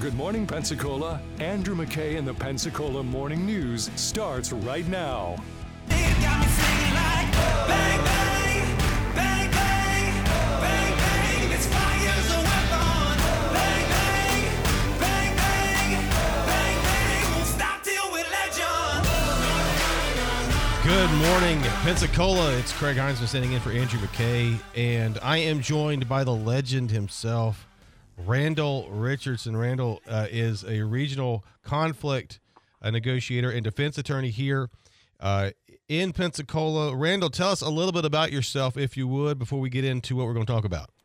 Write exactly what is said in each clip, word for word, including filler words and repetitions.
Good Morning Pensacola, Andrew McKay and the Pensacola Morning News starts right now. It got me singing like bang, bang, bang, bang, bang, bang. This fire's a weapon. Bang, bang, bang, bang, bang, bang. Won't stop till we're legend. Good morning, Pensacola. It's Craig Heinzman sitting in for Andrew McKay, and I am joined by the legend himself, Randall Richardson. Randall uh, is a regional conflict uh, negotiator and defense attorney here uh, in Pensacola. Randall, tell us a little bit about yourself, if you would, before we get into what we're going to talk about.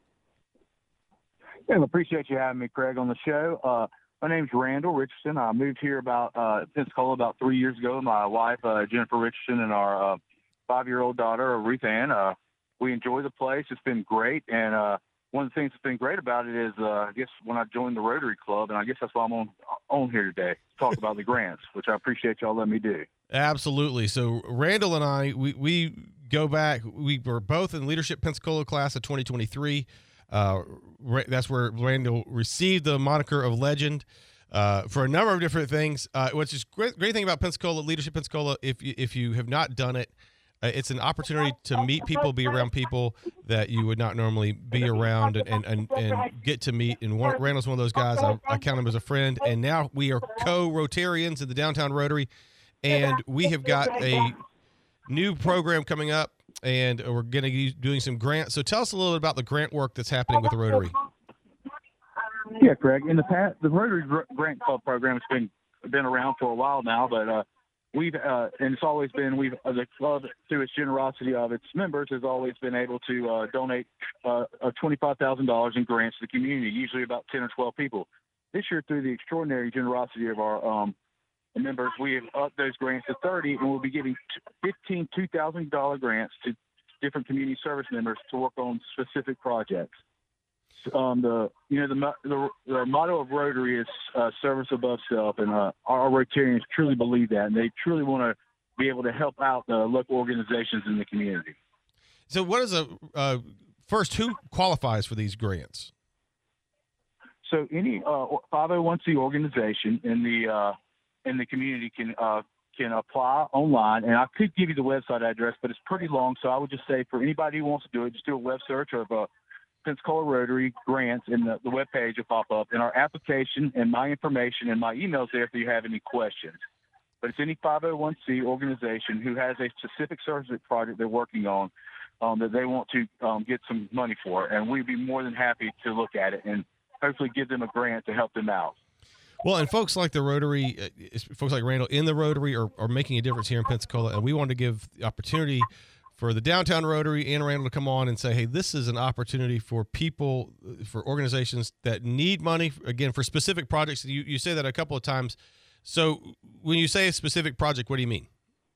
Yeah, I appreciate you having me, Craig, on the show. Uh, my name's Randall Richardson. I moved here about uh, Pensacola about three years ago. My wife, uh, Jennifer Richardson, and our uh, five-year-old daughter, Ruth Ann. Uh, we enjoy the place. It's been great, and uh, one of the things that's been great about it is, uh, I guess, when I joined the Rotary Club, and I guess that's why I'm on on here today to talk about the grants, which I appreciate y'all letting me do. Absolutely. So Randall and I, we, we go back. We were both in Leadership Pensacola class of twenty twenty-three. Uh, that's where Randall received the moniker of legend uh, for a number of different things. Uh, which is great. Great thing about Pensacola, Leadership Pensacola. If you, if you have not done it, Uh, it's an opportunity to meet people, be around people that you would not normally be around, and and, and, and get to meet. And one, Randall's one of those guys. I, I count him as a friend. And now we are co-Rotarians at the Downtown Rotary, and we have got a new program coming up, and we're going to be doing some grants. So tell us a little bit about the grant work that's happening with the Rotary. Yeah, Craig. In the past, the Rotary Grant Club program has been been around for a while now, but uh, We've uh, and it's always been we've uh, the club, through its generosity of its members, has always been able to uh, donate uh, uh, twenty-five thousand dollars in grants to the community, usually about ten or twelve people. This year, through the extraordinary generosity of our um, members, we have upped those grants to thirty, and we'll be giving fifteen two thousand dollars grants to different community service members to work on specific projects. Um, the you know the, the the motto of Rotary is uh, service above self, and uh, our Rotarians truly believe that, and they truly want to be able to help out the local organizations in the community. So, what is a uh, first? Who qualifies for these grants? So, any uh, five oh one c organization in the uh, in the community can uh, can apply online, and I could give you the website address, but it's pretty long. So, I would just say for anybody who wants to do it, just do a web search of uh, Pensacola Rotary grants, and the, the web page will pop up, and our application and my information and my emails there if you have any questions. But it's any five oh one c organization who has a specific service project they're working on um, that they want to um, get some money for, and we'd be more than happy to look at it and hopefully give them a grant to help them out. Well, and folks like the Rotary, uh, folks like Randall in the Rotary are, are making a difference here in Pensacola, and we want to give the opportunity for the Downtown Rotary and Randall to come on and say, hey, this is an opportunity for people, for organizations that need money, again, for specific projects. You, you say that a couple of times. So when you say a specific project, what do you mean?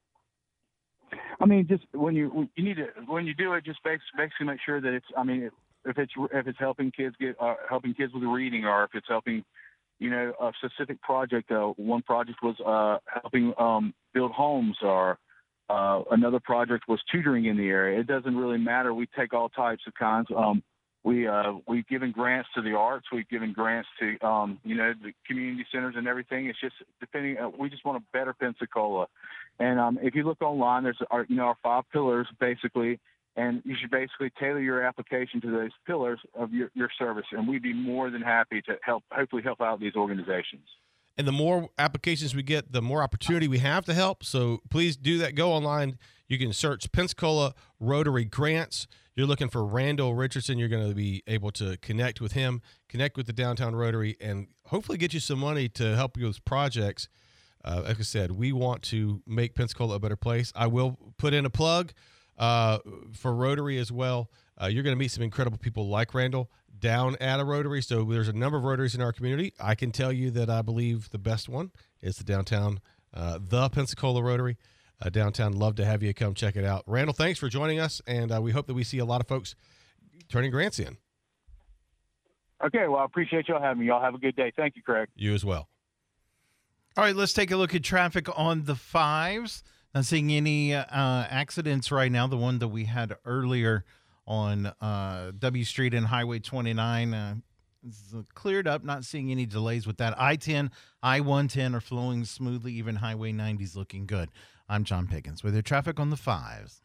I mean, just when you you need to when you do it, just basically make sure that it's. I mean, if it's if it's helping kids get uh, helping kids with reading, or if it's helping, you know, a specific project. Uh, one project was uh, helping um, build homes, or Uh, another project was tutoring in the area. It doesn't really matter. We take all types of kinds. Um, we, uh, we've given grants to the arts. We've given grants to, um, you know, the community centers and everything. It's just depending. Uh, we just want to better Pensacola. And um, if you look online, there's our, you know, our five pillars basically, and you should basically tailor your application to those pillars of your, your service. And we'd be more than happy to help, hopefully help out these organizations. And the more applications we get, the more opportunity we have to help. So please do that. Go online. You can search Pensacola Rotary Grants. You're looking for Randall Richardson. You're going to be able to connect with him, connect with the Downtown Rotary, and hopefully get you some money to help you with projects. Uh, like I said, we want to make Pensacola a better place. I will put in a plug uh, for Rotary as well. Uh, you're going to meet some incredible people like Randall down at a Rotary. So there's a number of Rotaries in our community. I can tell you that I believe the best one is the downtown, uh, the Pensacola Rotary. Uh, downtown, love to have you come check it out. Randall, thanks for joining us, and uh, we hope that we see a lot of folks turning grants in. Okay, well, I appreciate y'all having me. Y'all have a good day. Thank you, Craig. You as well. All right, let's take a look at traffic on the fives. Not seeing any uh, accidents right now. The one that we had earlier on uh, W Street and Highway twenty-nine, uh, It's uh, cleared up, not seeing any delays with that. I ten, I one ten are flowing smoothly. Even Highway ninety is looking good. I'm John Pickens with your traffic on the fives.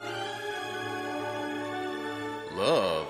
Love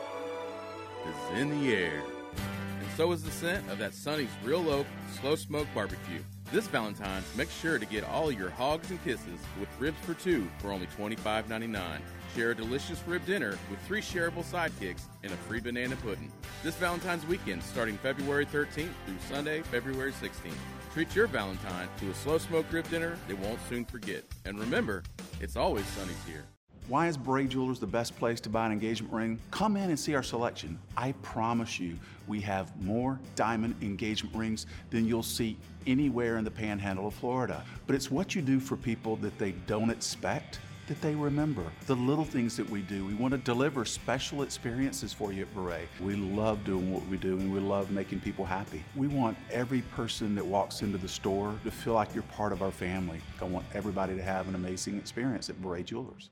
is in the air. And so is the scent of that Sonny's Real Oak Slow Smoke Barbecue. This Valentine's, make sure to get all your hogs and kisses with ribs for two for only twenty-five ninety-nine. Share a delicious rib dinner with three shareable sidekicks and a free banana pudding. This Valentine's weekend, starting February thirteenth through Sunday, February sixteenth. Treat your Valentine to a slow smoke rib dinner they won't soon forget. And remember, it's always Sonny's here. Why is Beret Jewelers the best place to buy an engagement ring? Come in and see our selection. I promise you, we have more diamond engagement rings than you'll see anywhere in the panhandle of Florida. But it's what you do for people that they don't expect that they remember. The little things that we do. We want to deliver special experiences for you at Beret. We love doing what we do, and we love making people happy. We want every person that walks into the store to feel like you're part of our family. I want everybody to have an amazing experience at Beret Jewelers.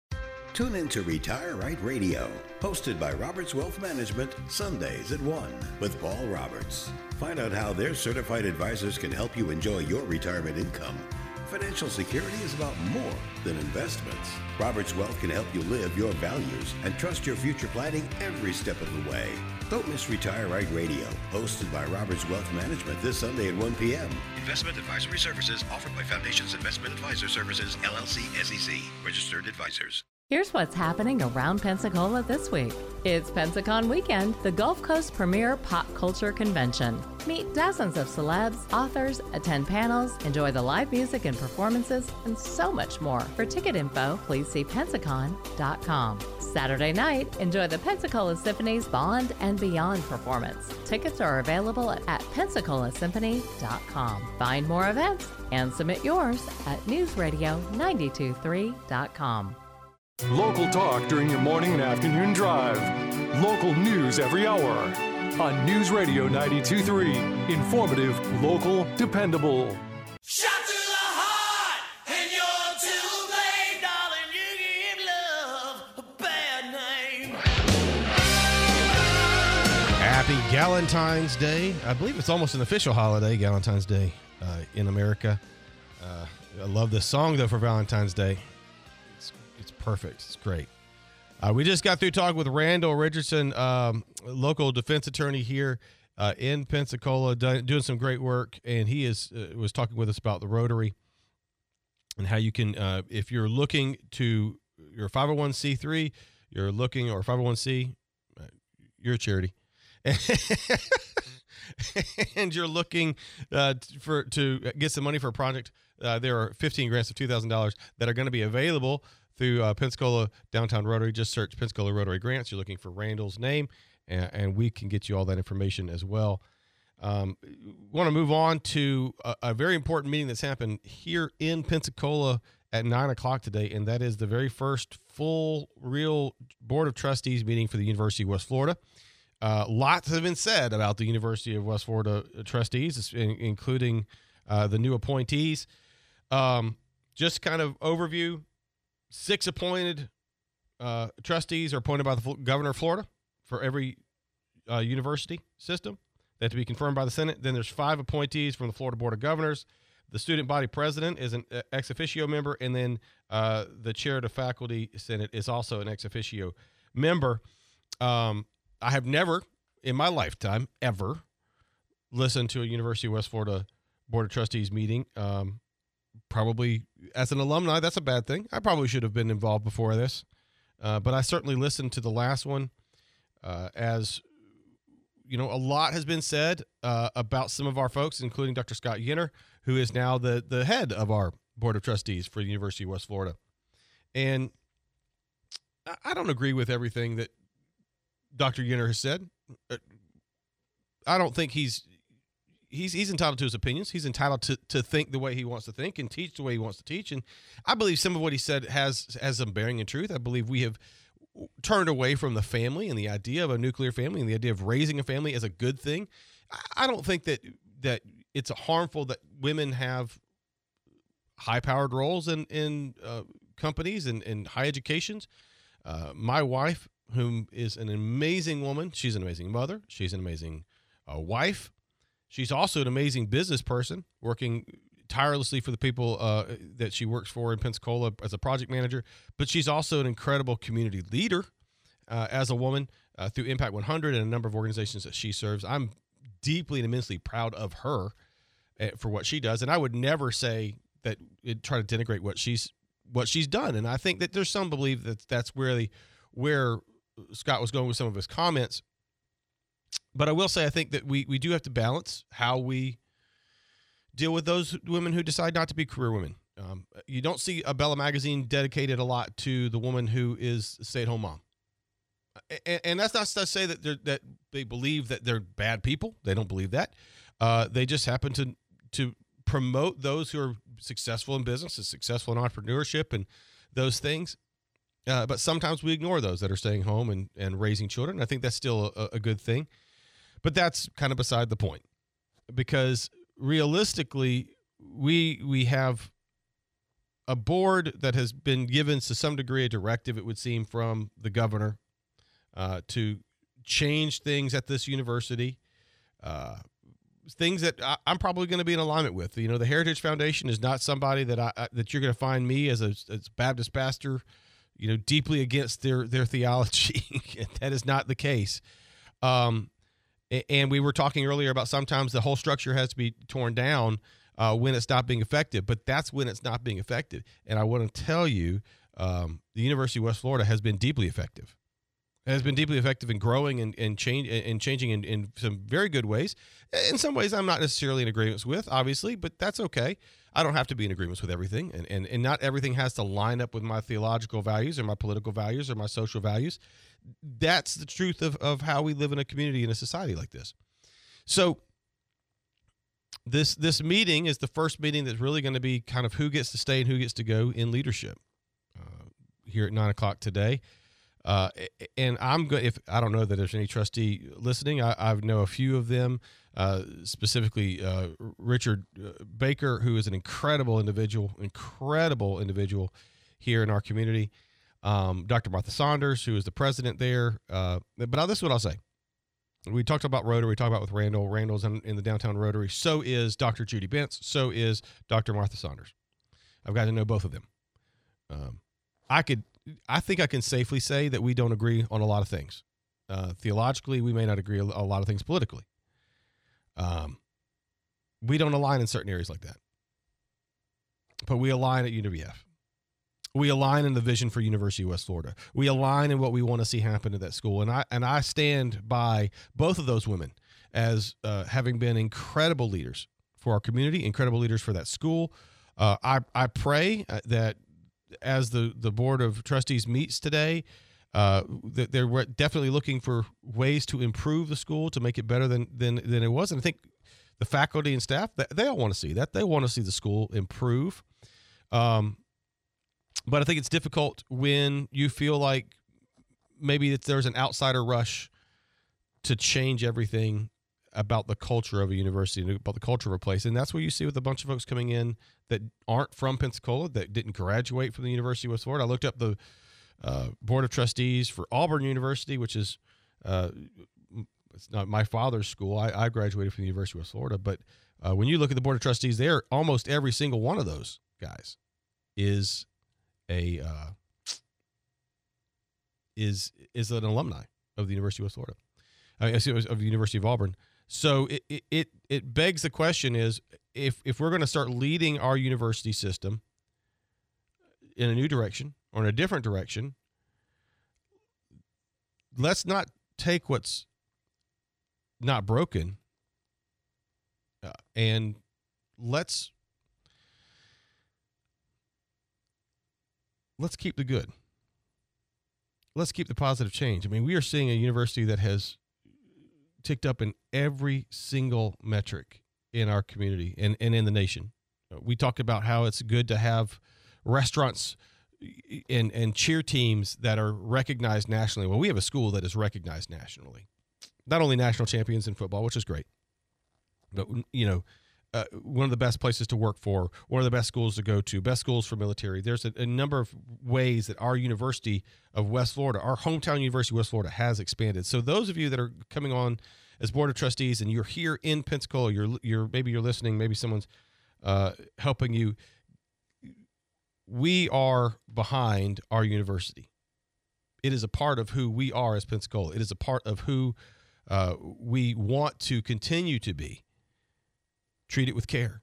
Tune in to Retire Right Radio, hosted by Roberts Wealth Management, Sundays at one with Paul Roberts. Find out how their certified advisors can help you enjoy your retirement income. Financial security is about more than investments. Roberts Wealth can help you live your values and trust your future planning every step of the way. Don't miss Retire Right Radio, hosted by Roberts Wealth Management this Sunday at one p.m. Investment advisory services offered by Foundations Investment Advisor Services, L L C, S E C, registered advisors. Here's what's happening around Pensacola this week. It's Pensacon Weekend, the Gulf Coast premier pop culture convention. Meet dozens of celebs, authors, attend panels, enjoy the live music and performances, and so much more. For ticket info, please see pensacon dot com. Saturday night, enjoy the Pensacola Symphony's Bond and Beyond performance. Tickets are available at pensacola symphony dot com. Find more events and submit yours at news radio nine two three dot com. Local talk during your morning and afternoon drive. Local news every hour. On News Radio ninety-two point three. Informative, local, dependable. Shot to the heart, and you're too late, darling. You give love a bad name. Happy Galentine's Day. I believe it's almost an official holiday, Galentine's Day uh, in America. Uh, I love this song, though, for Valentine's Day. It's, it's perfect. It's great. Uh, we just got through talking with Randall Richardson, um, local defense attorney here uh, in Pensacola, done, doing some great work. And he is uh, was talking with us about the Rotary and how you can, uh, if you're looking to, you're a five oh one c three, you're looking, or five oh one c, uh, you're a charity. And you're looking uh, for to get some money for a project, uh, there are fifteen grants of two thousand dollars that are going to be available through uh, Pensacola Downtown Rotary. Just search Pensacola Rotary Grants. You're looking for Randall's name, and, and we can get you all that information as well. Um, want to move on to a, a very important meeting that's happened here in Pensacola at nine o'clock today, and that is the very first full, real Board of Trustees meeting for the University of West Florida. Uh, lots have been said about the University of West Florida trustees, including uh, the new appointees. Um, just kind of overview, six appointed uh, trustees are appointed by the governor of Florida for every uh, university system. They have to be confirmed by the Senate. Then there's five appointees from the Florida Board of Governors. The student body president is an ex officio member, and then uh, the chair of the faculty senate is also an ex officio member. Um, I have never, in my lifetime, ever listened to a University of West Florida Board of Trustees meeting. Um, probably, as an alumni, that's a bad thing. I probably should have been involved before this. Uh, but I certainly listened to the last one. Uh, as, you know, a lot has been said uh, about some of our folks, including Doctor Scott Yenner, who is now the, the head of our Board of Trustees for the University of West Florida. And I don't agree with everything that Doctor Yenner has said. I don't think he's he's he's entitled to his opinions. He's entitled to, to think the way he wants to think and teach the way he wants to teach. And I believe some of what he said has has some bearing in truth. I believe we have turned away from the family and the idea of a nuclear family and the idea of raising a family as a good thing. I don't think that that it's harmful that women have high-powered roles in in uh, companies and in high educations. Uh, my wife, whom is an amazing woman. She's an amazing mother. She's an amazing a wife. She's also an amazing business person, working tirelessly for the people uh, that she works for in Pensacola as a project manager. But she's also an incredible community leader uh, as a woman uh, through Impact one hundred and a number of organizations that she serves. I'm deeply and immensely proud of her uh, for what she does. And I would never say that it, try to denigrate what she's what she's done. And I think that there's some belief that that's where the, where Scott was going with some of his comments. But I will say, I think that we, we do have to balance how we deal with those women who decide not to be career women. Um, you don't see a Bella magazine dedicated a lot to the woman who is a stay-at-home mom. And, and that's not to say that they're, that they believe that they're bad people. They don't believe that. Uh, they just happen to to promote those who are successful in business and successful in entrepreneurship and those things. Uh, but sometimes we ignore those that are staying home and, and raising children. I think that's still a, a good thing. But that's kind of beside the point, because realistically, we we have a board that has been given to some degree a directive, it would seem, from the governor uh, to change things at this university, uh, things that I, I'm probably going to be in alignment with. You know, the Heritage Foundation is not somebody that I, I that you're going to find me as a as Baptist pastor, you know, deeply against their their theology. That is not the case. Um, And we were talking earlier about sometimes the whole structure has to be torn down uh, when it's not being effective, but that's when it's not being effective. And I want to tell you, um, the University of West Florida has been deeply effective. It has been deeply effective in growing and, and, change, and changing in, in some very good ways. In some ways, I'm not necessarily in agreement with, obviously, but that's okay. I don't have to be in agreement with everything, and, and, and not everything has to line up with my theological values or my political values or my social values. That's the truth of, of how we live in a community, in a society like this. So this this meeting is the first meeting that's really going to be kind of who gets to stay and who gets to go in leadership uh, here at nine o'clock today. Uh, and I'm good. If I don't know that there's any trustee listening, I, I know a few of them, uh, specifically uh, Richard Baker, who is an incredible individual, incredible individual here in our community. Um, Doctor Martha Saunders, who is the president there. Uh, but now this is what I'll say. We talked about Rotary. We talked about with Randall. Randall's in, in the downtown Rotary. So is Doctor Judy Bentz. So is Doctor Martha Saunders. I've got to know both of them. Um, I could, I think I can safely say that we don't agree on a lot of things. Uh, theologically, we may not agree a, a lot of things politically. Um, we don't align in certain areas like that. But we align at U W F. We align in the vision for University of West Florida. We align in what we want to see happen at that school. And I and I stand by both of those women as uh, having been incredible leaders for our community, incredible leaders for that school. Uh, I, I pray that as the, the Board of Trustees meets today, uh, that they're definitely looking for ways to improve the school, to make it better than, than, than it was. And I think the faculty and staff, they all want to see that. They want to see the school improve. Um, But I think it's difficult when you feel like maybe that there's an outsider rush to change everything about the culture of a university and about the culture of a place. And that's what you see with a bunch of folks coming in that aren't from Pensacola, that didn't graduate from the University of West Florida. I looked up the uh, Board of Trustees for Auburn University, which is uh, it's not my father's school. I, I graduated from the University of West Florida. But uh, when you look at the Board of Trustees there, almost every single one of those guys is a uh, is is an alumni of the University of West Florida, I mean, of the University of Auburn. So it it it, it begs the question: is if if we're going to start leading our university system in a new direction or in a different direction, let's not take what's not broken uh, and let's. Let's keep the good. Let's keep the positive change. I mean, we are seeing a university that has ticked up in every single metric in our community and, and in the nation. We talked about how it's good to have restaurants and, and cheer teams that are recognized nationally. Well, we have a school that is recognized nationally. Not only national champions in football, which is great, but, you know, Uh, one of the best places to work for, one of the best schools to go to, best schools for military. There's a, a number of ways that our University of West Florida, our hometown University of West Florida, has expanded. So those of you that are coming on as board of trustees and you're here in Pensacola, you're you're maybe you're listening, maybe someone's uh, helping you. We are behind our university. It is a part of who we are as Pensacola. It is a part of who uh, we want to continue to be. Treat it with care.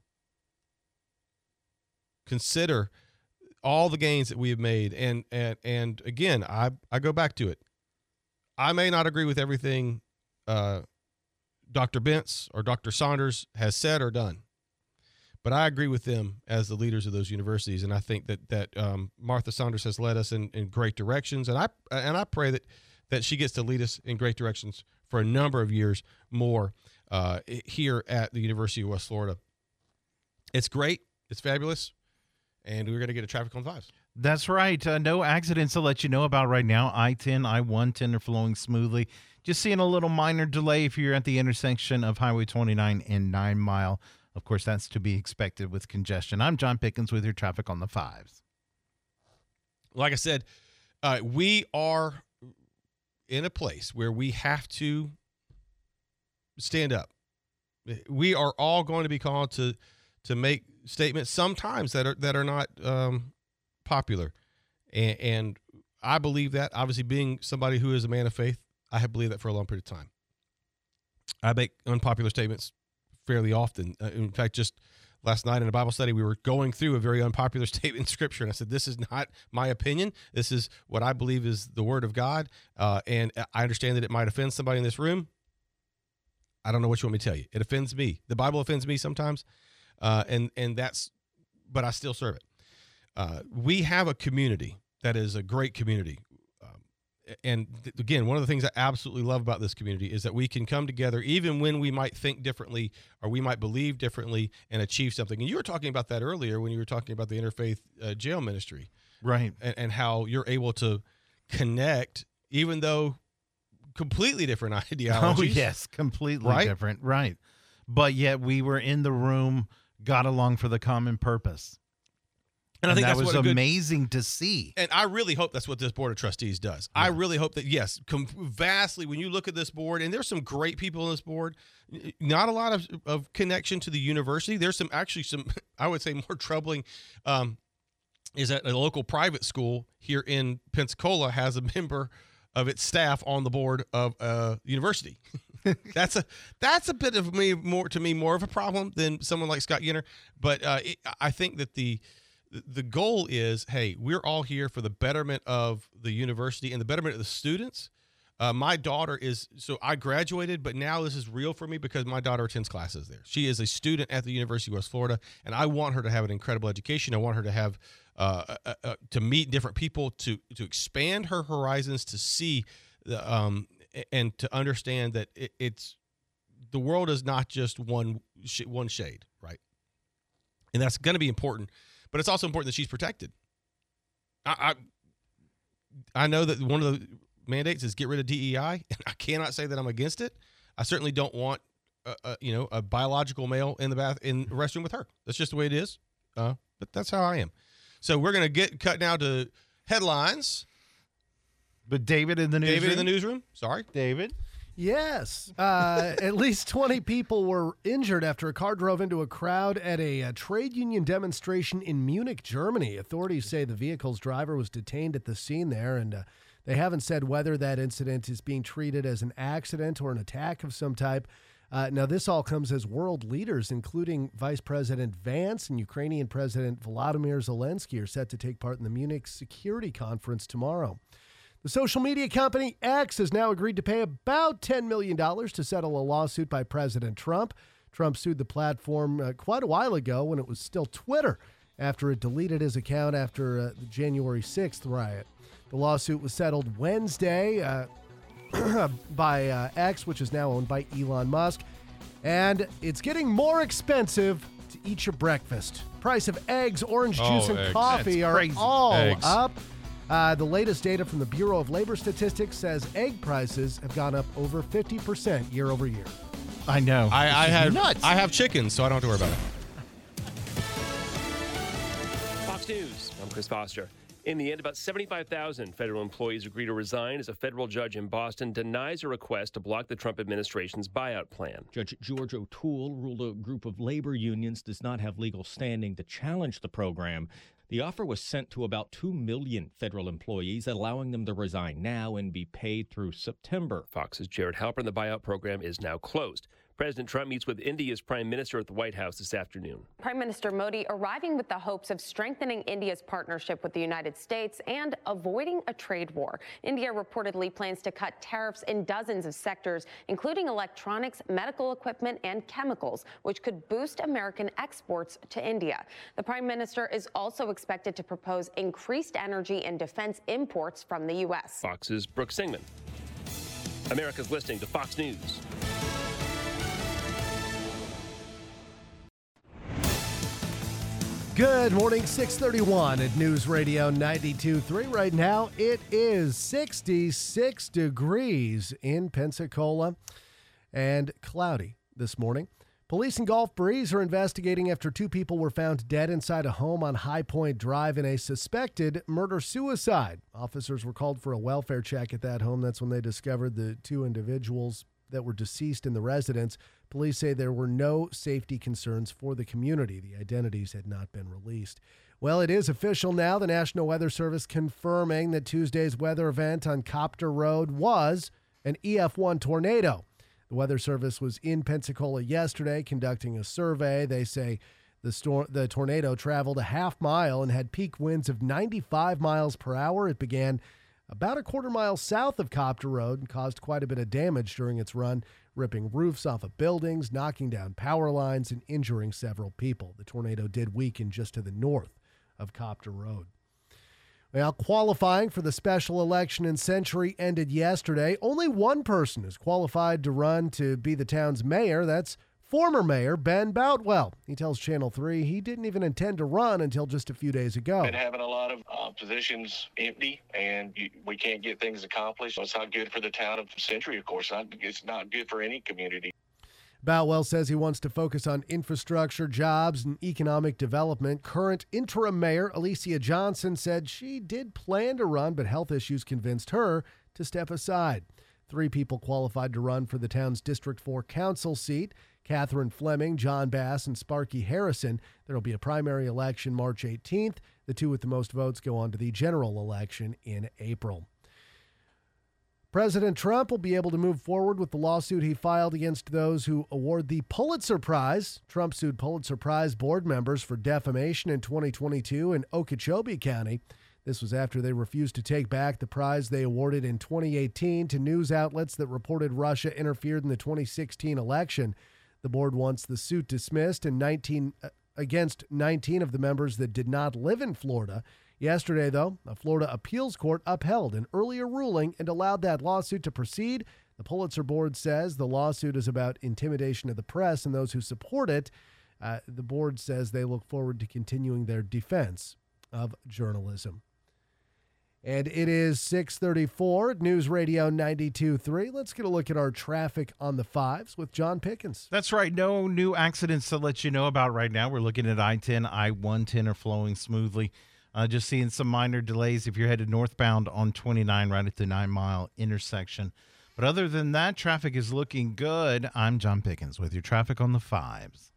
Consider all the gains that we have made. And and and again, I, I go back to it. I may not agree with everything uh, Doctor Bentz or Doctor Saunders has said or done, but I agree with them as the leaders of those universities. And I think that that um, Martha Saunders has led us in, in great directions. And I and I pray that that she gets to lead us in great directions for a number of years more uh, here at the University of West Florida. It's great. It's fabulous. And we're going to get a traffic on fives. That's right. Uh, no accidents to let you know about right now. I ten, I one ten are flowing smoothly. Just seeing a little minor delay if you're at the intersection of Highway twenty-nine and nine Mile. Of course, that's to be expected with congestion. I'm John Pickens with your traffic on the fives. Like I said, uh, we are in a place where we have to stand up. We are all going to be called to to make statements sometimes that are that are not um, popular, and, and I believe that. Obviously, being somebody who is a man of faith, I have believed that for a long period of time. I make unpopular statements fairly often. Uh, in fact, just last night in a Bible study, we were going through a very unpopular statement in Scripture, and I said, "This is not my opinion. This is what I believe is the Word of God." Uh, and I understand that it might offend somebody in this room. I don't know what you want me to tell you. It offends me. The Bible offends me sometimes. Uh, and, and that's, but I still serve it. Uh, we have a community that is a great community. Um, and th- again, one of the things I absolutely love about this community is that we can come together even when we might think differently or we might believe differently and achieve something. And you were talking about that earlier when you were talking about the Interfaith uh, Jail Ministry. Right. And, and how you're able to connect, even though completely different ideologies. Oh, yes, completely right? different. Right. But yet we were in the room, got along for the common purpose. And, and I think that that's was what good, amazing to see. And I really hope that's what this Board of Trustees does. Yeah. I really hope that, yes, com- vastly, when you look at this board, and there's some great people in this board, not a lot of, of connection to the university. There's some, actually some, I would say more troubling, um, is that a local private school here in Pensacola has a member of its staff on the board of a university. that's a that's a bit of me more to me more of a problem than someone like Scott Ginner. But uh, it, I think that the the goal is, hey, we're all here for the betterment of the university and the betterment of the students. Uh, my daughter is so I graduated, but now this is real for me because my daughter attends classes there. She is a student at the University of West Florida, and I want her to have an incredible education. I want her to have uh, uh, uh, to meet different people, to to expand her horizons, to see the um. and to understand that it, it's the world is not just one sh- one shade, right? And that's going to be important, but it's also important that she's protected. I, I I know that one of the mandates is get rid of D E I, and I cannot say that I'm against it. I certainly don't want a, a, you know a biological male in the bath in the restroom with her. That's just the way it is. Uh, but that's how I am. So we're going to get cut now to headlines. But David in the newsroom. David in the newsroom. Sorry, David. Yes. Uh, at least twenty people were injured after a car drove into a crowd at a, a trade union demonstration in Munich, Germany. Authorities say the vehicle's driver was detained at the scene there, and uh, they haven't said whether that incident is being treated as an accident or an attack of some type. Uh, now, this all comes as world leaders, including Vice President Vance and Ukrainian President Volodymyr Zelensky, are set to take part in the Munich Security Conference tomorrow. The social media company X has now agreed to pay about ten million dollars to settle a lawsuit by President Trump. Trump sued the platform uh, quite a while ago when it was still Twitter after it deleted his account after uh, the January sixth riot. The lawsuit was settled Wednesday uh, by uh, X, which is now owned by Elon Musk. And it's getting more expensive to eat your breakfast. Price of eggs, orange juice, oh, and eggs. coffee That's are crazy. all Eggs. up. Uh, the latest data from the Bureau of Labor Statistics says egg prices have gone up over fifty percent year over year. I know. I, I This is have nuts. I have chickens, so I don't have to worry about it. Fox News, I'm Chris Foster. In the end, about seventy-five thousand federal employees agree to resign as a federal judge in Boston denies a request to block the Trump administration's buyout plan. Judge George O'Toole ruled a group of labor unions does not have legal standing to challenge the program. The offer was sent to about two million federal employees, allowing them to resign now and be paid through September. Fox's Jared Halpern. The buyout program is now closed. President Trump meets with India's Prime Minister at the White House this afternoon. Prime Minister Modi arriving with the hopes of strengthening India's partnership with the United States and avoiding a trade war. India reportedly plans to cut tariffs in dozens of sectors, including electronics, medical equipment, and chemicals, which could boost American exports to India. The Prime Minister is also expected to propose increased energy and defense imports from the U S. Fox's Brooke Singman. America's listening to Fox News. Good morning, six thirty-one at News Radio ninety-two point three. Right now, it is sixty-six degrees in Pensacola and cloudy this morning. Police in Gulf Breeze are investigating after two people were found dead inside a home on High Point Drive in a suspected murder-suicide. Officers were called for a welfare check at that home. That's when they discovered the two individuals that were deceased in the residence. Police say there were no safety concerns for the community. The identities had not been released. Well, it is official now. The National Weather Service confirming that Tuesday's weather event on Copter Road was an E F one tornado. The Weather Service was in Pensacola yesterday conducting a survey. They say the, storm, the tornado traveled a half mile and had peak winds of ninety-five miles per hour. It began about a quarter mile south of Copter Road and caused quite a bit of damage during its run, ripping roofs off of buildings, knocking down power lines, and injuring several people. The tornado did weaken just to the north of Copter Road. Well, qualifying for the special election in Century ended yesterday. Only one person is qualified to run to be the town's mayor. That's former Mayor Ben Boutwell. He tells Channel three he didn't even intend to run until just a few days ago. Been having a lot of uh, positions empty, and you, we can't get things accomplished. It's not good for the town of Century, of course. Not, it's not good for any community. Boutwell says he wants to focus on infrastructure, jobs, and economic development. Current interim mayor Alicia Johnson said she did plan to run, but health issues convinced her to step aside. Three people qualified to run for the town's District four council seat: Catherine Fleming, John Bass, and Sparky Harrison. There will be a primary election March eighteenth. The two with the most votes go on to the general election in April. President Trump will be able to move forward with the lawsuit he filed against those who award the Pulitzer Prize. Trump sued Pulitzer Prize board members for defamation in twenty twenty-two in Okeechobee County. This was after they refused to take back the prize they awarded in twenty eighteen to news outlets that reported Russia interfered in the twenty sixteen election. The board wants the suit dismissed and nineteen uh, against nineteen of the members that did not live in Florida. Yesterday, though, a Florida appeals court upheld an earlier ruling and allowed that lawsuit to proceed. The Pulitzer board says the lawsuit is about intimidation of the press and those who support it. Uh, the board says they look forward to continuing their defense of journalism. And it is six thirty-four at News Radio ninety-two point three. Let's get a look at our traffic on the fives with John Pickens. That's right. No new accidents to let you know about right now. We're looking at I ten, I one ten are flowing smoothly. Uh, just seeing some minor delays if you're headed northbound on twenty-nine right at the nine-mile intersection. But other than that, traffic is looking good. I'm John Pickens with your traffic on the fives.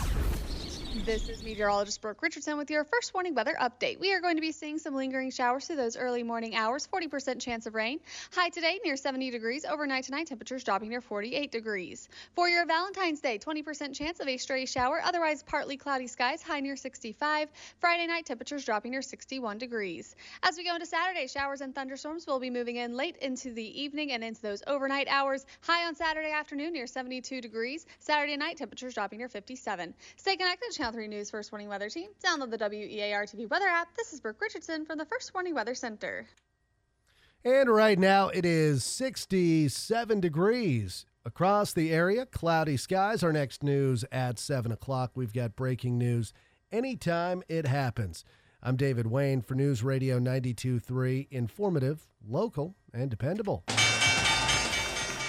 This is meteorologist Brooke Richardson with your first warning weather update. We are going to be seeing some lingering showers through those early morning hours, forty percent chance of rain. High today near seventy degrees. Overnight tonight, temperatures dropping near forty-eight degrees. For your Valentine's Day, twenty percent chance of a stray shower, otherwise partly cloudy skies, high near sixty-five. Friday night, temperatures dropping near sixty-one degrees. As we go into Saturday, showers and thunderstorms will be moving in late into the evening and into those overnight hours. High on Saturday afternoon near seventy-two degrees. Saturday night, temperatures dropping near fifty-seven. Stay connected to Channel three News First Warning Weather Team. Download the W E A R T V weather app. This is Brooke Richardson from the First Warning Weather Center. And right now it is sixty-seven degrees across the area. Cloudy skies. Our next news at seven o'clock. We've got breaking news anytime it happens. I'm David Wayne for News Radio ninety-two point three. Informative, local, and dependable.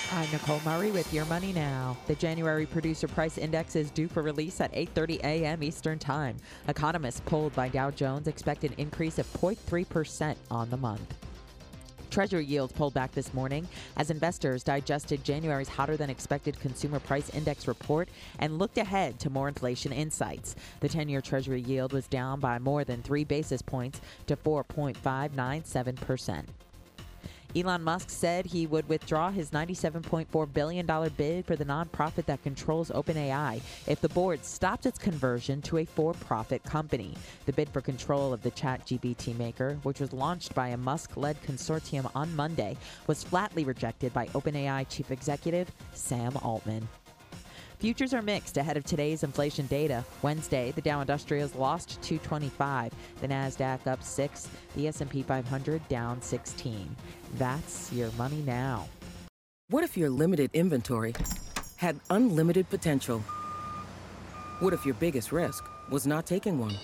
I'm Nicole Murray with Your Money Now. The January Producer Price Index is due for release at eight thirty a.m. Eastern Time. Economists polled by Dow Jones expect an increase of zero point three percent on the month. Treasury yields pulled back this morning as investors digested January's hotter-than-expected Consumer Price Index report and looked ahead to more inflation insights. The ten-year Treasury yield was down by more than three basis points to four point five nine seven percent. Elon Musk said he would withdraw his ninety-seven point four billion dollars bid for the nonprofit that controls OpenAI if the board stopped its conversion to a for-profit company. The bid for control of the ChatGPT maker, which was launched by a Musk-led consortium on Monday, was flatly rejected by OpenAI chief executive Sam Altman. Futures are mixed ahead of today's inflation data. Wednesday, the Dow Industrials lost two twenty-five, the Nasdaq up six, the S and P five hundred down sixteen. That's Your Money Now. What if your limited inventory had unlimited potential? What if your biggest risk was not taking one?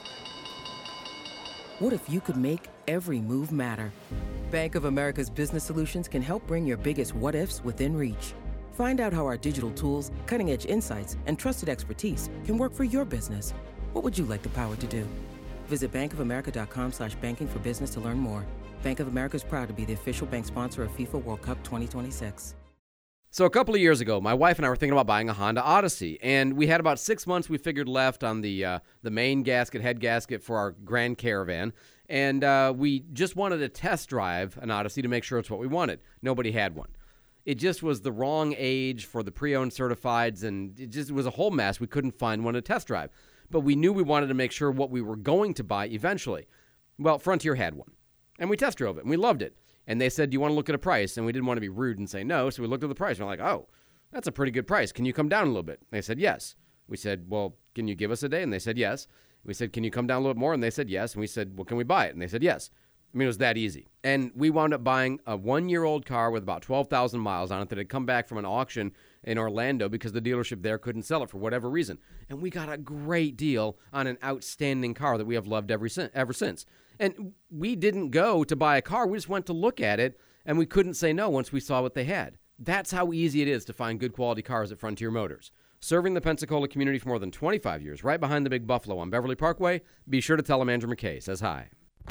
What if you could make every move matter? Bank of America's Business Solutions can help bring your biggest what-ifs within reach. Find out how our digital tools, cutting-edge insights, and trusted expertise can work for your business. What would you like the power to do? Visit bankofamerica.com slash banking for business to learn more. Bank of America is proud to be the official bank sponsor of FIFA World Cup twenty twenty-six. So a couple of years ago, my wife and I were thinking about buying a Honda Odyssey, and we had about six months we figured left on the uh, the main gasket, head gasket for our Grand Caravan, and uh, we just wanted to test drive an Odyssey to make sure it's what we wanted. Nobody had one. It just was the wrong age for the pre-owned certifieds, and it just was a whole mess. We couldn't find one to test drive, but we knew we wanted to make sure what we were going to buy eventually. Well, Frontier had one, and we test drove it, and we loved it. And they said, do you want to look at a price? And we didn't want to be rude and say no, so we looked at the price. And we're like, oh, that's a pretty good price. Can you come down a little bit? And they said, yes. We said, well, can you give us a day? And they said, yes. We said, can you come down a little bit more? And they said, yes. And we said, well, can we buy it? And they said, yes. I mean, it was that easy. And we wound up buying a one-year-old car with about twelve thousand miles on it that had come back from an auction in Orlando because the dealership there couldn't sell it for whatever reason. And we got a great deal on an outstanding car that we have loved ever since. Ever since. And we didn't go to buy a car. We just went to look at it, and we couldn't say no once we saw what they had. That's how easy it is to find good quality cars at Frontier Motors. Serving the Pensacola community for more than twenty-five years, right behind the Big Buffalo on Beverly Parkway. Be sure to tell them Andrew McKay says hi.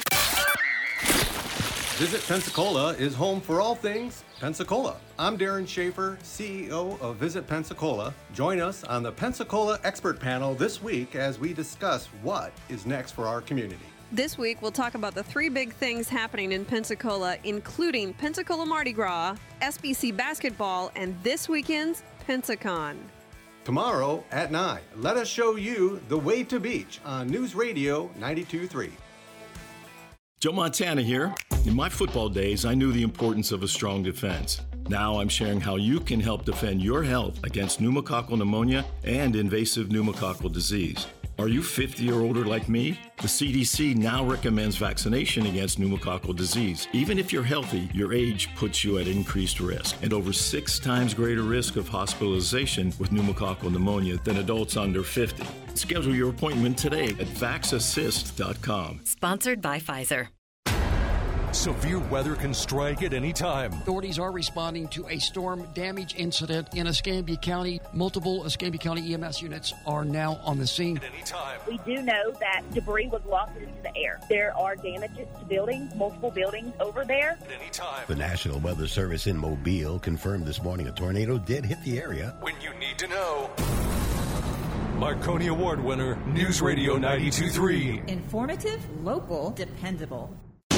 Visit Pensacola is home for all things Pensacola. I'm Darren Schaefer, C E O of Visit Pensacola. Join us on the Pensacola Expert Panel this week as we discuss what is next for our community. This week, we'll talk about the three big things happening in Pensacola, including Pensacola Mardi Gras, S B C basketball, and this weekend's Pensacon. Tomorrow at nine, let us show you the way to beach on News Radio ninety-two point three. Joe Montana here. In my football days, I knew the importance of a strong defense. Now I'm sharing how you can help defend your health against pneumococcal pneumonia and invasive pneumococcal disease. Are you fifty or older like me? The C D C now recommends vaccination against pneumococcal disease. Even if you're healthy, your age puts you at increased risk and over six times greater risk of hospitalization with pneumococcal pneumonia than adults under fifty. Schedule your appointment today at vax assist dot com. Sponsored by Pfizer. Severe weather can strike at any time. Authorities are responding to a storm damage incident in Escambia County. Multiple Escambia County E M S units are now on the scene. At any time. We do know that debris was launched into the air. There are damages to buildings, multiple buildings over there. At any time. The National Weather Service in Mobile confirmed this morning a tornado did hit the area. When you need to know. Marconi Award winner, News Radio ninety-two point three. Informative, local, dependable.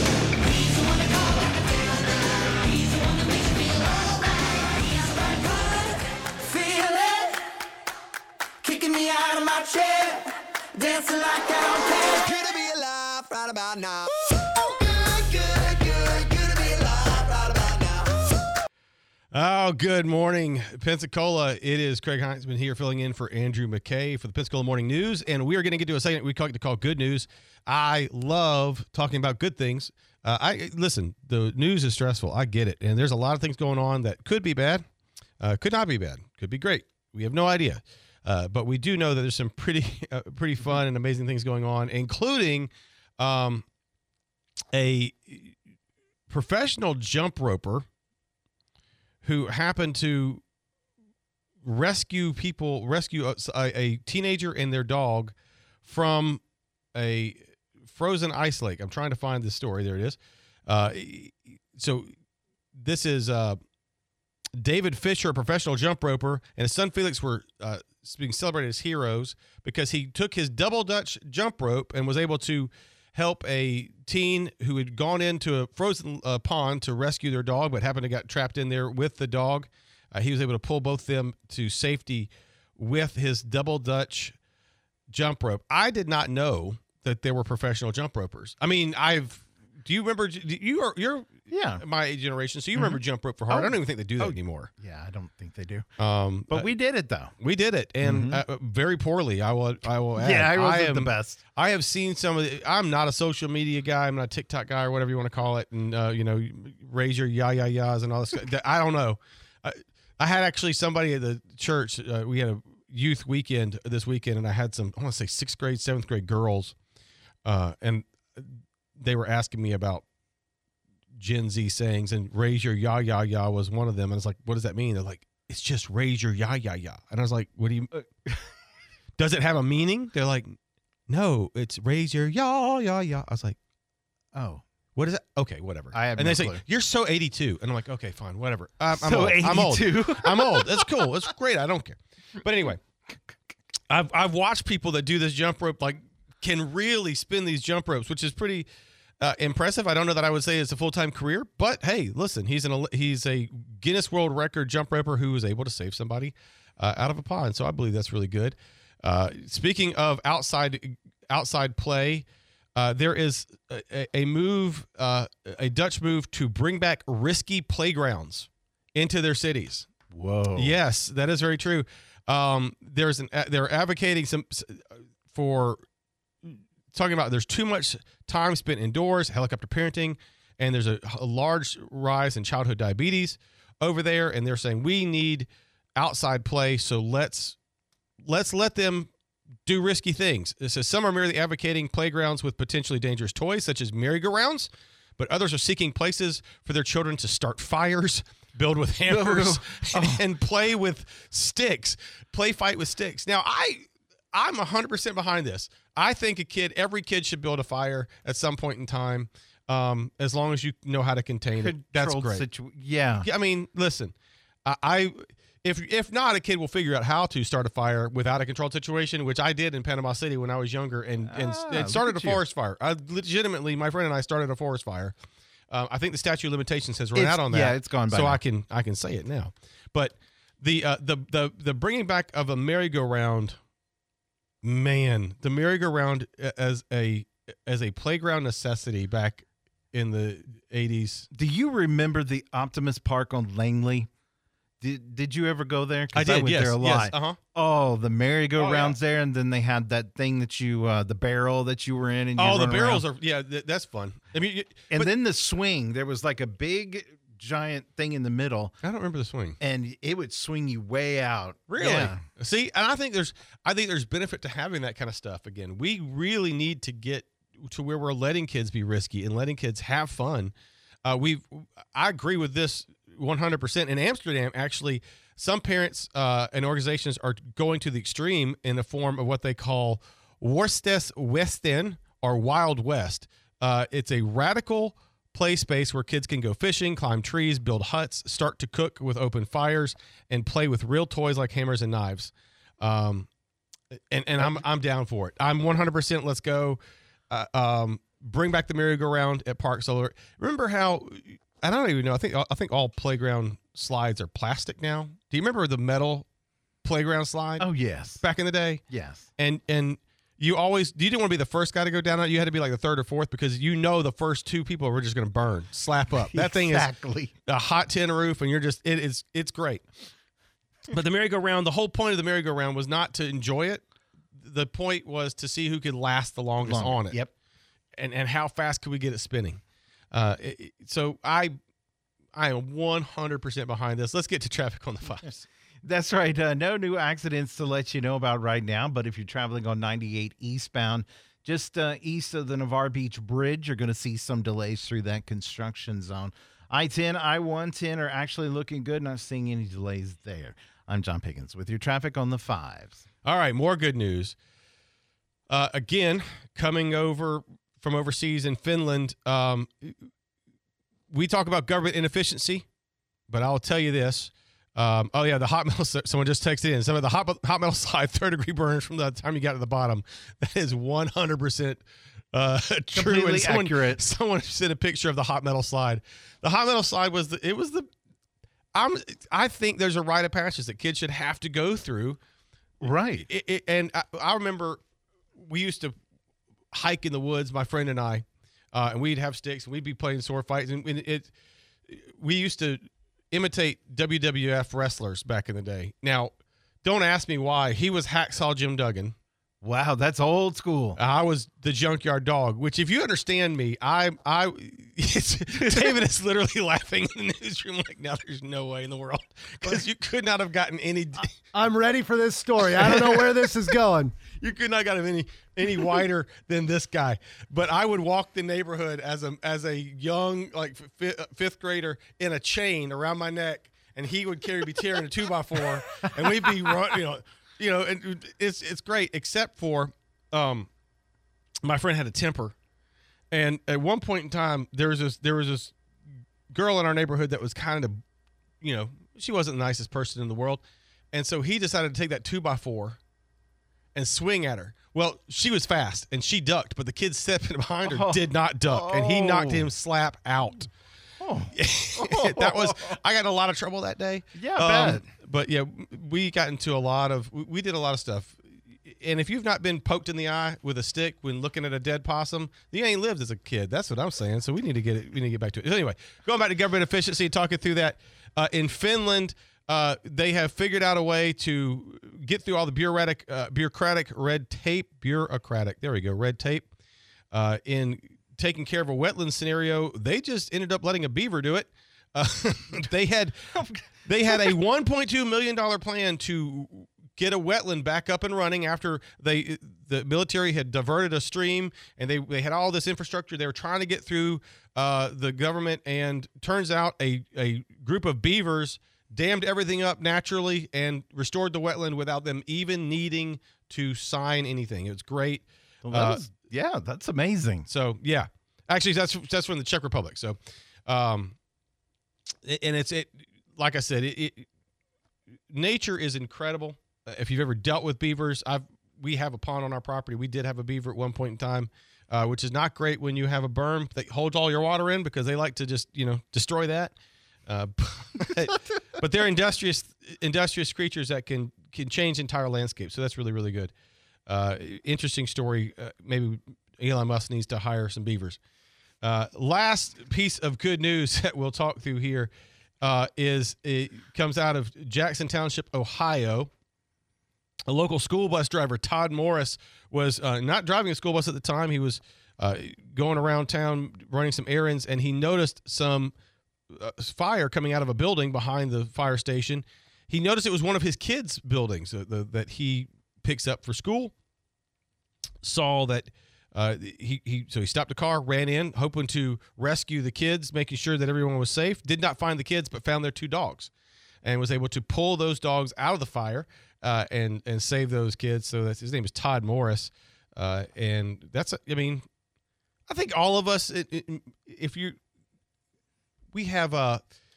Kicking me out of my chair, dancing like I don't care. Good to be alive right about now. Good, good, good, good to be alive right about now. Oh, good morning, Pensacola. It is Craig Heinzman here filling in for Andrew McKay for the Pensacola Morning News, and we are going to get to a segment we like to call Good News. I love talking about good things. Uh, I listen, the news is stressful. I get it, and there's a lot of things going on that could be bad, uh, could not be bad, could be great. We have no idea. Uh, but we do know that there's some pretty uh, pretty fun and amazing things going on, including um, a professional jump roper who happened to rescue people, rescue a, a teenager and their dog from a frozen ice lake. I'm trying to find this story. There it is. Uh, so this is uh, David Fisher, a professional jump roper, and his son Felix were uh, being celebrated as heroes because he took his double Dutch jump rope and was able to help a teen who had gone into a frozen uh, pond to rescue their dog, but happened to get trapped in there with the dog. Uh, he was able to pull both of them to safety with his double Dutch jump rope. I did not know that there were professional jump ropers. I mean, I've. Do you remember? You are you're yeah my generation, so you remember Mhm. jump rope for hard. Oh. I don't even think they do that Oh, anymore. Yeah, I don't think they do. Um, But uh, we did it though. we did it, and Mhm. uh, very poorly. I will. I will. Add. Yeah, I wasn't am, the best. I have seen some of. The, I'm not a social media guy. I'm not a TikTok guy or whatever you want to call it. And uh, you know, raise your yah yah yahs and all this. I don't know. I, I had actually somebody at the church. Uh, we had a youth weekend this weekend, and I had some. I want to say sixth grade, seventh grade girls, uh, and they were asking me about Gen Z sayings, and raise your yah yah yah was one of them. And I was like, what does that mean? They're like, it's just raise your yah yah yah. And I was like, what do you? Uh, does it have a meaning? They're like, no, it's raise your yah yah yah. I was like, oh, what is that? Okay, whatever. I have and no they say clue. you're so eighty-two, and I'm like, okay, fine, whatever. I'm, I'm So old. I'm old. eighty-two. I'm old. That's cool. That's great. I don't care. But anyway, I've I've watched people that do this jump rope, like can really spin these jump ropes, which is pretty uh, impressive. I don't know that I would say it's a full time career, but hey, listen, he's an he's a Guinness World Record jump roper who was able to save somebody uh, out of a pond. So I believe that's really good. Uh, speaking of outside outside play, uh, there is a, a move, uh, a Dutch move to bring back risky playgrounds into their cities. Whoa! Yes, that is very true. Um, there's an they're advocating some for talking about there's too much time spent indoors, helicopter parenting, and there's a, a large rise in childhood diabetes over there, and they're saying we need outside play, so let's let's let them do risky things. It says some are merely advocating playgrounds with potentially dangerous toys such as merry-go-rounds, but others are seeking places for their children to start fires, build with hammers, and, and play with sticks, play fight with sticks. Now, I I'm one hundred percent behind this. I think a kid, every kid should build a fire at some point in time, um, as long as you know how to contain it. That's Controlled great. situ- yeah. I mean, listen, I, I if if not, a kid will figure out how to start a fire without a controlled situation, which I did in Panama City when I was younger, and and Ah, it started a look at you. forest fire. I legitimately, my friend and I started a forest fire. Um, I think the statute of limitations has run It's- out on that. yeah, it's gone by So now. I can I can say it now. But the uh, the the the bringing back of a merry-go-round, man, the merry-go-round as a as a playground necessity back in the eighties. Do you remember the Optimus Park on Langley? Did Did you ever go there? 'Cause I did, went yes, there a yes, lot. uh-huh. Oh, the merry-go-rounds Oh, there, and then they had that thing that you, uh, the barrel that you were in. And you Oh, the run barrels around. are yeah, th- that's fun. I mean, you- And but- then the swing. There was like a big giant thing in the middle. I don't remember the swing. And it would swing you way out. Really? Yeah. See, and I think there's I think there's benefit to having that kind of stuff again. We really need to get to where we're letting kids be risky and letting kids have fun. Uh, we've I agree with this one hundred percent. In Amsterdam, actually, some parents uh, and organizations are going to the extreme in the form of what they call Worstes Westen or Wild West. Uh, it's a radical play space where kids can go fishing, climb trees, build huts, start to cook with open fires, and play with real toys like hammers and knives. Um, and and I'm I'm down for it. I'm one hundred percent. Let's go. Uh, um, bring back the merry-go-round at Park Solar. Remember how? I don't even know. I think I think all playground slides are plastic now. Do you remember the metal playground slide? Oh yes, back in the day. Yes. And and you always you didn't want to be the first guy to go down it. You had to be like the third or fourth because you know the first two people were just going to burn, slap up. That thing is Exactly. a hot tin roof, and you're just it is it's great. But the merry-go-round, the whole point of the merry-go-round was not to enjoy it. The point was to see who could last the longest Longer. on it. Yep. And and how fast could we get it spinning? Uh, it- it- so I I am one hundred percent behind this. Let's get to traffic on the fives. That's right. Uh, no new accidents to let you know about right now, but if you're traveling on ninety-eight eastbound, just uh, east of the Navarre Beach Bridge, you're going to see some delays through that construction zone. I ten, I one ten are actually looking good. Not seeing any delays there. I'm John Pickens with your traffic on the fives. All right, more good news. Uh, again, coming over from overseas in Finland, um, we talk about government inefficiency, but I'll tell you this. Um, oh, yeah, the hot metal, someone just texted in. Some of the hot, hot metal slide, third-degree burns from the time you got to the bottom. That is one hundred percent uh, true. Completely and someone, accurate. Someone sent a picture of the hot metal slide. The hot metal slide was the, it was the, I'm, I think there's a rite of passage that kids should have to go through. Right. It, it, and I, I remember we used to hike in the woods, my friend and I, uh, and we'd have sticks and we'd be playing sword fights. And, and it, we used to imitate W W F wrestlers back in the day. Now, don't ask me why. He was Hacksaw Jim Duggan. Wow, that's old school. I was the Junkyard Dog, which if you understand me, I, I, it's, David is literally laughing in the newsroom like, now there's no way in the world because you could not have gotten any. I'm ready for this story. I don't know where this is going. You could not have gotten any any wider than this guy. But I would walk the neighborhood as a as a young like f- fifth grader in a chain around my neck, and he would carry me tearing a two by four, and we'd be run, you know. You know, and it's it's great, except for um, my friend had a temper, and at one point in time, there was this there was this girl in our neighborhood that was kind of, you know, she wasn't the nicest person in the world, and so he decided to take that two by four and swing at her. Well, she was fast and she ducked, but the kid stepping behind her Oh. did not duck, and he knocked him slap out. Oh. That was I got in a lot of trouble that day. Yeah, I bet. But yeah, we got into a lot of we we did a lot of stuff. And if you've not been poked in the eye with a stick when looking at a dead possum, you ain't lived as a kid. That's what I'm saying. So we need to get it. We need to get back to it. Anyway, going back to government efficiency, talking through that uh, in Finland, uh, they have figured out a way to get through all the bureaucratic, uh, bureaucratic red tape. Bureaucratic. There we go. Red tape. Uh, in taking care of a wetland scenario, they just ended up letting a beaver do it. Uh, they had they had a one point two million dollars plan to get a wetland back up and running after they the military had diverted a stream, and they, they had all this infrastructure they were trying to get through uh, the government, and turns out a, a group of beavers dammed everything up naturally and restored the wetland without them even needing to sign anything. It was great. Well, that Uh, was- yeah, that's amazing. So yeah, actually that's that's from the Czech Republic. So, um, and it's it like I said, it, it nature is incredible. Uh, if you've ever dealt with beavers, I've we have a pond on our property. We did have a beaver at one point in time, uh, which is not great when you have a berm that holds all your water in because they like to just you know destroy that. Uh, but, but they're industrious industrious creatures that can can change entire landscapes. So that's really really good. Uh, interesting story. Uh, maybe Elon Musk needs to hire some beavers. Uh, last piece of good news that we'll talk through here uh, is it comes out of Jackson Township, Ohio. A local school bus driver, Todd Morris, was uh, not driving a school bus at the time. He was uh, going around town running some errands, and he noticed some uh, fire coming out of a building behind the fire station. He noticed it was one of his kids' buildings uh, the, that he picks up for school. Saw that uh, he he so he stopped the car, ran in, hoping to rescue the kids, making sure that everyone was safe. Did not find the kids, but found their two dogs, and was able to pull those dogs out of the fire uh, and and save those kids. So that's his name is Todd Morris, uh, and that's I mean, I think all of us, it, it, if you, we have uh,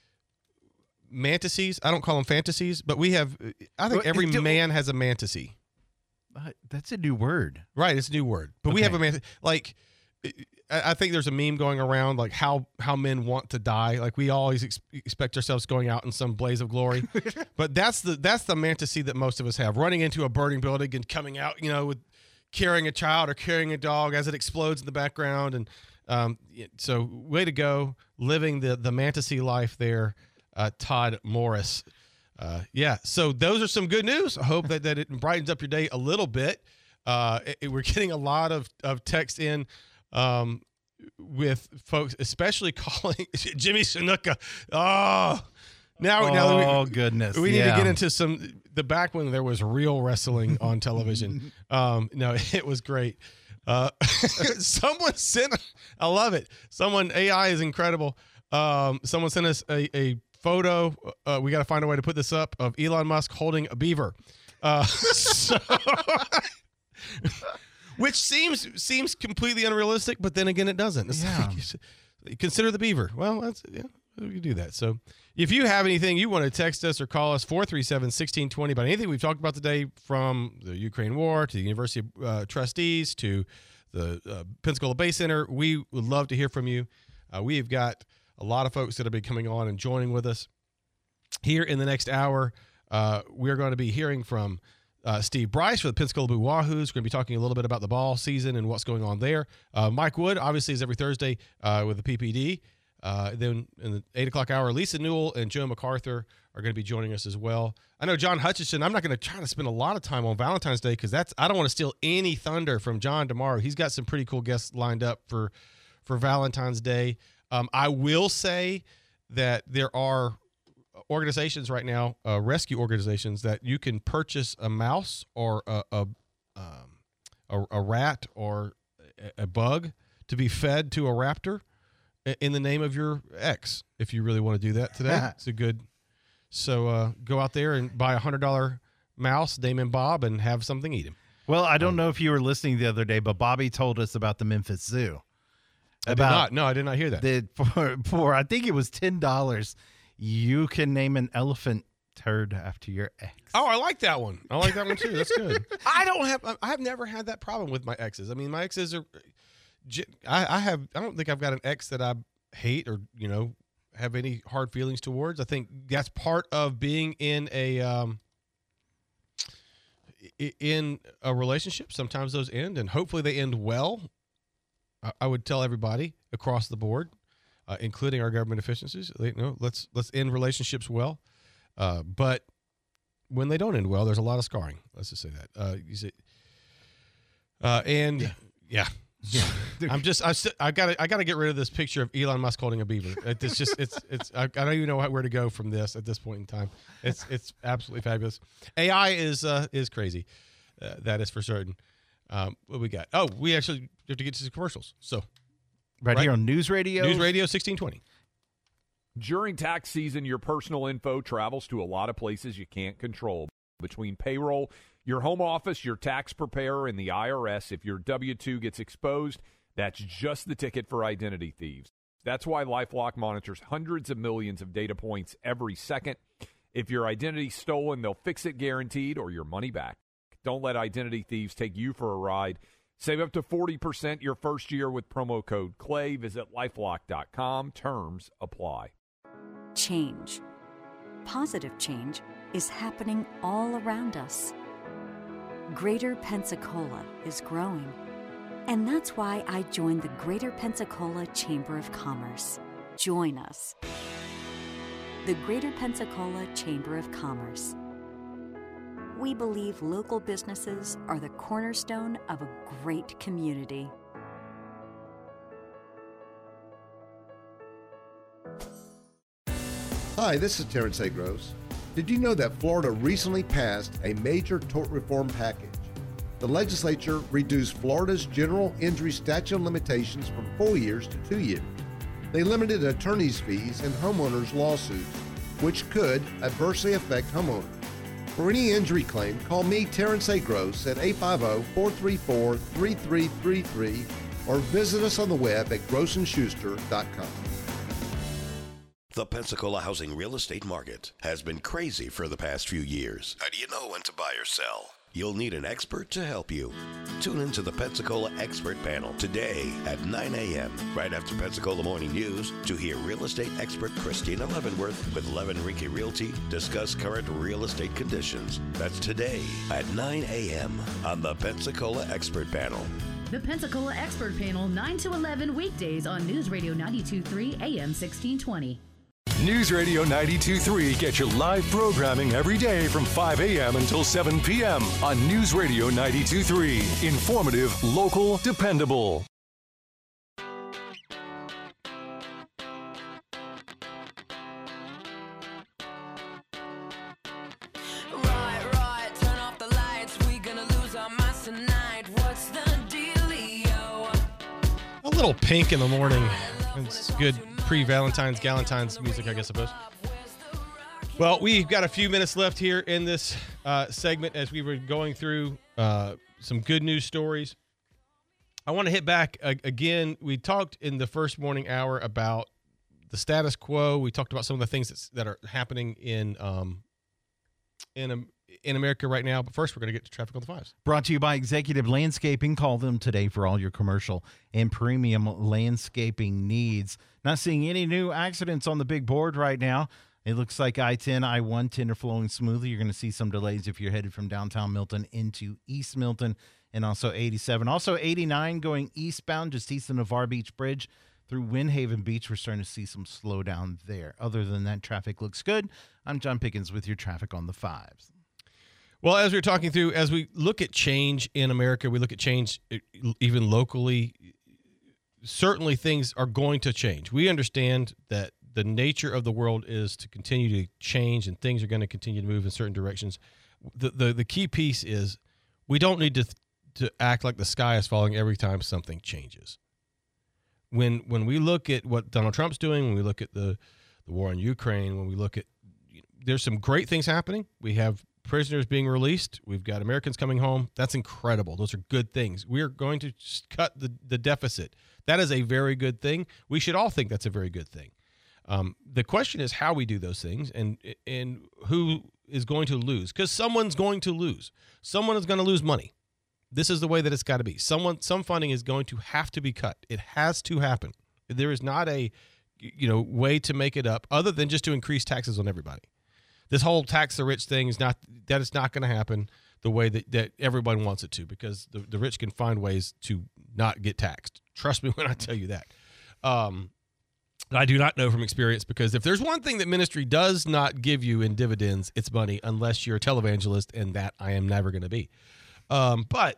fantasies. I don't call them fantasies, but we have. I think Well, every do- man has a fantasy. Uh, that's a new word. Right, it's a new word. But we Okay. have a man like I I think there's a meme going around like how how men want to die. Like we always ex- expect ourselves going out in some blaze of glory. But that's the that's the fantasy that most of us have. Running into a burning building and coming out, you know, with carrying a child or carrying a dog as it explodes in the background. And um, y- so way to go, living the the fantasy life there, uh, Todd Morris. Uh, yeah, so those are some good news. I hope that, that it brightens up your day a little bit. Uh, it- it- we're getting a lot of, of text in um, with folks, especially calling Jimmy Snuka. Oh, now, now Oh, we, goodness, we need yeah. to get into some the back when there was real wrestling on television. um, no, it was great. Uh, someone sent, I love it. Someone A I is incredible. Um, someone sent us a, a photo. Uh, we got to find a way to put this up of Elon Musk holding a beaver. Uh, so, which seems seems completely unrealistic, but then again, it doesn't. It's Yeah. like, consider the beaver. Well, that's yeah, we can do that. So, if you have anything you want to text us or call us, four three seven, one six two zero about anything we've talked about today, from the Ukraine war to the University of uh, Trustees to the uh, Pensacola Bay Center, we would love to hear from you. Uh, we have got a lot of folks that will be coming on and joining with us here in the next hour. Uh, we're going to be hearing from uh, Steve Bryce for the Pensacola Blue Wahoos. We're going to be talking a little bit about the ball season and what's going on there. Uh, Mike Wood, obviously, is every Thursday uh, with the P P D. Uh, then in the eight o'clock hour, Lisa Newell and Joe MacArthur are going to be joining us as well. I know John Hutchinson. I'm not going to try to spend a lot of time on Valentine's Day because that's I don't want to steal any thunder from John tomorrow. He's got some pretty cool guests lined up for for Valentine's Day. Um, I will say that there are organizations right now, uh, rescue organizations, that you can purchase a mouse or a a, um, a, a rat or a, a bug to be fed to a raptor in the name of your ex, if you really want to do that today. It's a good. So uh, go out there and buy a hundred dollar mouse, name him Bob, and have something eat him. Well, I don't um, know if you were listening the other day, but Bobby told us about the Memphis Zoo. I did not. No, I did not hear that. The, for, for I think it was ten dollars, you can name an elephant turd after your ex. Oh, I like that one. I like that one too. That's good. I don't have. I have never had that problem with my exes. I mean, my exes are. I, I have. I don't think I've got an ex that I hate or you know have any hard feelings towards. I think that's part of being in a um, in a relationship. Sometimes those end, and hopefully they end well. I, I would tell everybody across the board, uh, including our government efficiencies, they, you know, let's let's end relationships well. Uh, but when they don't end well, there's a lot of scarring. Let's just say that. Uh, you say, uh, and yeah. yeah. Yeah, I'm just I I got I got to get rid of this picture of Elon Musk holding a beaver. It's just it's it's I, I don't even know where to go from this at this point in time. It's it's absolutely fabulous. A I is uh, is crazy, uh, that is for certain. Um, what we got? Oh, we actually have to get to some commercials. So right, right here on News Radio, News Radio sixteen twenty. During tax season, your personal info travels to a lot of places you can't control. Between payroll, your home office, your tax preparer, and the I R S, if your W two gets exposed, that's just the ticket for identity thieves. That's why LifeLock monitors hundreds of millions of data points every second. If your identity's stolen, they'll fix it guaranteed or your money back. Don't let identity thieves take you for a ride. Save up to forty percent your first year with promo code CLAY. Visit lifelock dot com. Terms apply. Change. Positive change is happening all around us. Greater Pensacola is growing, and that's why I joined the Greater Pensacola Chamber of Commerce. Join us. The Greater Pensacola Chamber of Commerce. We believe local businesses are the cornerstone of a great community. Hi, this is Terrence A. Gross. Did you know that Florida recently passed a major tort reform package? The legislature reduced Florida's general injury statute of limitations from four years to two years. They limited attorney's fees in homeowners' lawsuits, which could adversely affect homeowners. For any injury claim, call me, Terrence A. Gross, at eight five zero, four three four, three three three three or visit us on the web at gross and schuster dot com. The Pensacola housing real estate market has been crazy for the past few years. How do you know when to buy or sell? You'll need an expert to help you. Tune into the Pensacola Expert Panel today at nine a.m. right after Pensacola Morning News to hear real estate expert Christina Leavenworth with Levin Rinke Realty discuss current real estate conditions. That's today at nine a.m. on the Pensacola Expert Panel. The Pensacola Expert Panel, nine to eleven weekdays on News Radio ninety-two point three A M sixteen twenty. News Radio ninety-two point three gets you live programming every day from five a.m. until seven p.m. on News Radio ninety-two point three. Informative, local, dependable. Right, right, turn off the lights. We gonna lose our minds tonight. What's the dealio? A little Pink in the morning. It's good. pre-Valentine's, Galentine's music, I guess, I suppose. Well, we've got a few minutes left here in this uh, segment as we were going through uh, some good news stories. I want to hit back uh, again. We talked in the first morning hour about the status quo. We talked about some of the things that's, that are happening in um, in um, in America right now. But first, we're going to get to Traffic on the Fives. Brought to you by Executive Landscaping. Call them today for all your commercial and premium landscaping needs. Not seeing any new accidents on the big board right now. It looks like I ten, I one ten are flowing smoothly. You're going to see some delays if you're headed from downtown Milton into East Milton, and also eighty-seven. Also eighty-nine going eastbound just east of Navarre Beach Bridge through Windhaven Beach. We're starting to see some slowdown there. Other than that, traffic looks good. I'm John Pickens with your Traffic on the Fives. Well, as we were talking through, as we look at change in America, we look at change even locally, certainly things are going to change. We understand that the nature of the world is to continue to change, and things are going to continue to move in certain directions. The the, the key piece is we don't need to to act like the sky is falling every time something changes. When when we look at what Donald Trump's doing, when we look at the, the war in Ukraine, when we look at, there's some great things happening. We have prisoners being released. We've got Americans coming home. That's incredible. Those are good things. We are going to cut the, the deficit. That is a very good thing. We should all think that's a very good thing. Um, the question is how we do those things and and who is going to lose, because someone's going to lose. Someone is going to lose money. This is the way that it's got to be. Someone, some funding is going to have to be cut. It has to happen. There is not a, you know, way to make it up other than just to increase taxes on everybody. This whole tax the rich thing is not, that is not going to happen the way that, that everyone wants it to, because the, the rich can find ways to not get taxed. Trust me when I tell you that. Um, I do not know from experience, because if there's one thing that ministry does not give you in dividends, it's money, unless you're a televangelist, and that I am never going to be. Um, but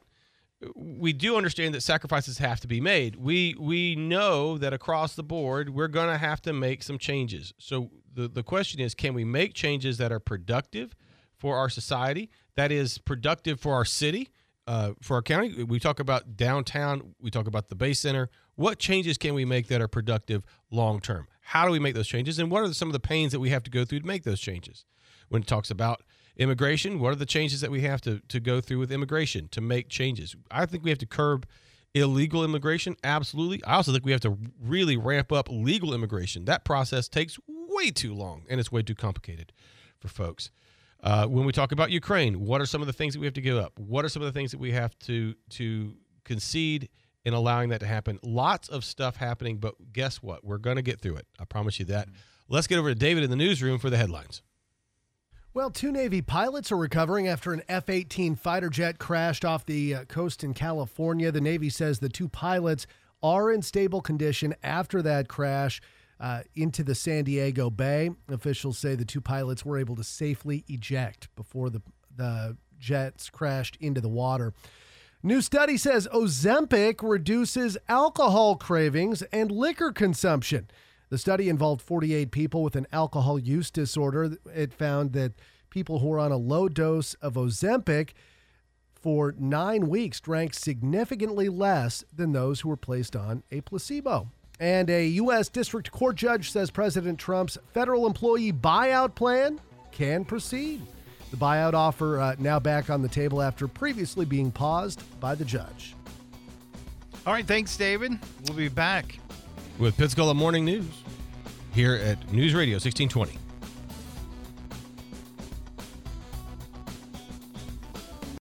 we do understand that sacrifices have to be made. We we know that across the board, we're going to have to make some changes. So the, the question is, can we make changes that are productive for our society, that is productive for our city, uh, for our county? We talk about downtown. We talk about the Bay Center. What changes can we make that are productive long-term? How do we make those changes? And what are some of the pains that we have to go through to make those changes? When it talks about immigration, what are the changes that we have to, to go through with immigration to make changes? I think we have to curb illegal immigration. Absolutely. I also think we have to really ramp up legal immigration. That process takes way too long, and it's way too complicated for folks. Uh, when we talk about Ukraine, what are some of the things that we have to give up? What are some of the things that we have to to concede in allowing that to happen? Lots of stuff happening, but guess what? We're going to get through it. I promise you that. Let's get over to David in the newsroom for the headlines. Well, two Navy pilots are recovering after an F eighteen fighter jet crashed off the uh, coast in California. The Navy says the two pilots are in stable condition after that crash uh, into the San Diego Bay. Officials say the two pilots were able to safely eject before the, the jets crashed into the water. New study says Ozempic reduces alcohol cravings and liquor consumption. The study involved forty-eight people with an alcohol use disorder. It found that people who were on a low dose of Ozempic for nine weeks drank significantly less than those who were placed on a placebo. And a U S District Court judge says President Trump's federal employee buyout plan can proceed. The buyout offer uh, now back on the table after previously being paused by the judge. All right, thanks, David. We'll be back with Pensacola Morning News here at News Radio sixteen twenty.